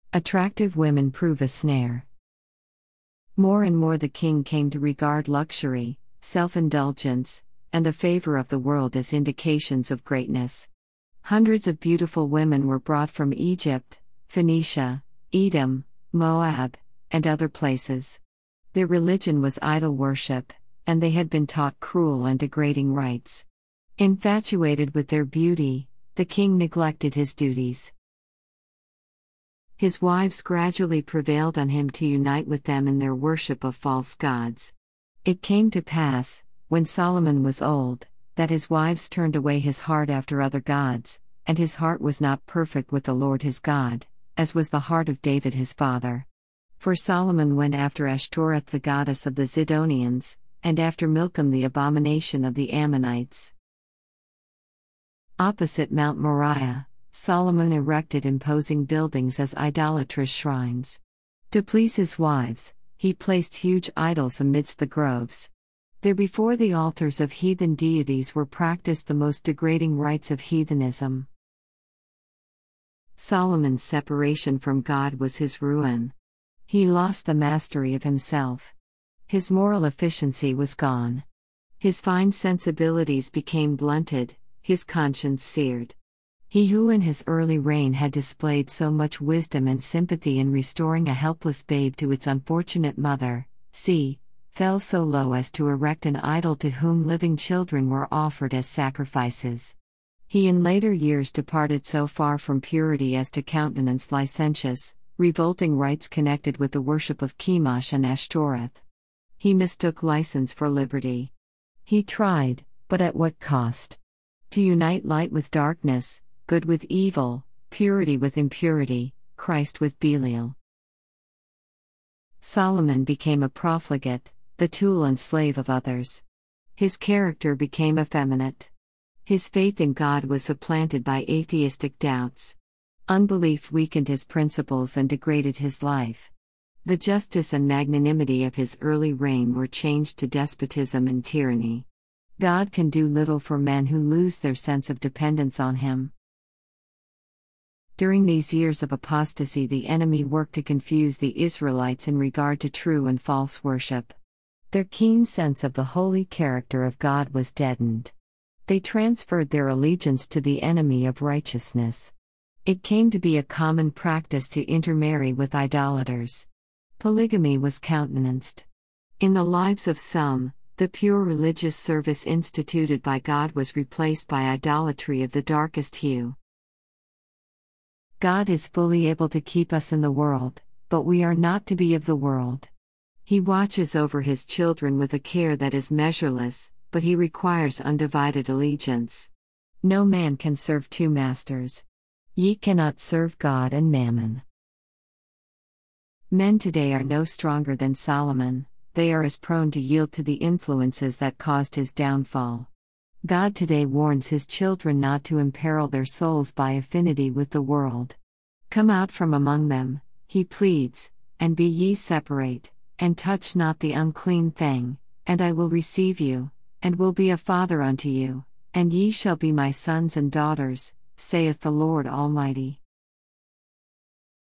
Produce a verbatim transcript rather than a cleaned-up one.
Attractive women prove a snare. More and more the king came to regard luxury, self-indulgence, and the favor of the world as indications of greatness. Hundreds of beautiful women were brought from Egypt, Phoenicia, Edom, Moab, and other places. Their religion was idol worship, and they had been taught cruel and degrading rites. Infatuated with their beauty, the king neglected his duties. His wives gradually prevailed on him to unite with them in their worship of false gods. It came to pass, when Solomon was old, that his wives turned away his heart after other gods, and his heart was not perfect with the Lord his God, as was the heart of David his father. For Solomon went after Ashtoreth the goddess of the Zidonians, and after Milcom the abomination of the Ammonites. Opposite Mount Moriah, Solomon erected imposing buildings as idolatrous shrines. To please his wives, he placed huge idols amidst the groves. There before the altars of heathen deities were practiced the most degrading rites of heathenism. Solomon's separation from God was his ruin. He lost the mastery of himself. His moral efficiency was gone. His fine sensibilities became blunted, his conscience seared. He who in his early reign had displayed so much wisdom and sympathy in restoring a helpless babe to its unfortunate mother, see, fell so low as to erect an idol to whom living children were offered as sacrifices. He in later years departed so far from purity as to countenance licentious, revolting rites connected with the worship of Chemosh and Ashtoreth. He mistook license for liberty. He tried, but at what cost? To unite light with darkness, good with evil, purity with impurity, Christ with Belial. Solomon became a profligate, the tool and slave of others. His character became effeminate. His faith in God was supplanted by atheistic doubts. Unbelief weakened his principles and degraded his life. The justice and magnanimity of his early reign were changed to despotism and tyranny. God can do little for men who lose their sense of dependence on him. During these years of apostasy, the enemy worked to confuse the Israelites in regard to true and false worship. Their keen sense of the holy character of God was deadened. They transferred their allegiance to the enemy of righteousness. It came to be a common practice to intermarry with idolaters. Polygamy was countenanced. In the lives of some, the pure religious service instituted by God was replaced by idolatry of the darkest hue. God is fully able to keep us in the world, but we are not to be of the world. He watches over his children with a care that is measureless, but he requires undivided allegiance. No man can serve two masters. Ye cannot serve God and mammon. Men today are no stronger than Solomon, they are as prone to yield to the influences that caused his downfall. God today warns his children not to imperil their souls by affinity with the world. Come out from among them, he pleads, and be ye separate, and touch not the unclean thing, and I will receive you, and will be a father unto you, and ye shall be my sons and daughters, saith the Lord Almighty.